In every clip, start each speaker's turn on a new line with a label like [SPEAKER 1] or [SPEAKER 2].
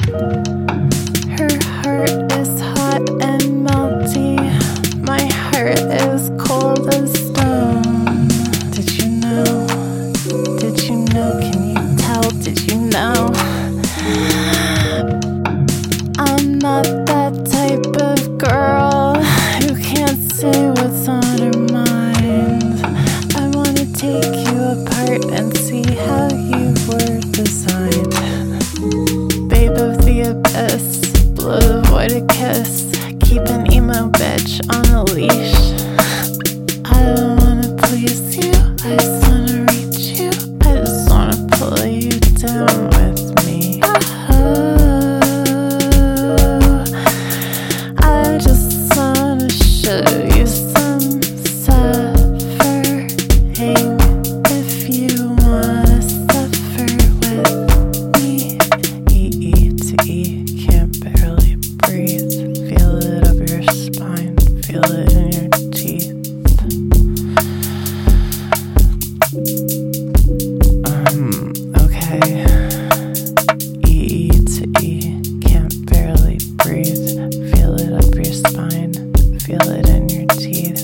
[SPEAKER 1] Her heart is hot and melty. My heart is cold as stone. Did you know? Did you know? Can you tell? Did you know? I'm not that type of girl who can't say what's on her mind. I wanna take you apart and see how you were designed. Babe of the abyss, blow the void a kiss, keep an emo bitch on a leash. I don't wanna please you, I just wanna reach you, I just wanna pull you down with me. I just wanna show you some suffering. If you wanna suffer with me, E to E, can't barely breathe. Feel it up your spine, feel it in your teeth. Okay. E to E, can't barely breathe. Feel it up your spine, feel it in your teeth.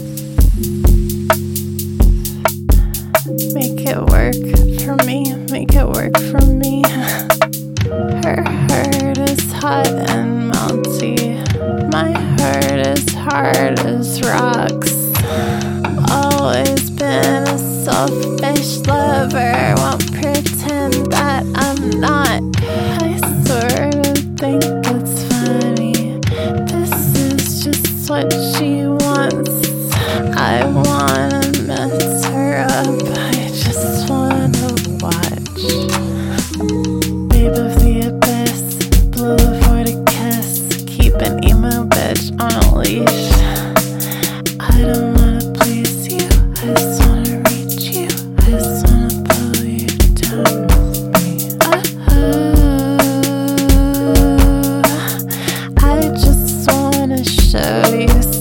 [SPEAKER 1] Make it work for me, make it work for me. Her heart is hot and melty. My heart is hard as rocks. Always been a selfish lover, won't pretend that I'm not. I sort of think it's funny. This is just what she wants. I wanna mess her up, I just wanna watch. Babe of the abyss, blow the void a kiss, keep an emo bitch on a leash. I don't wanna please you, I just wanna reach you, I just wanna pull you down with me. I just wanna show you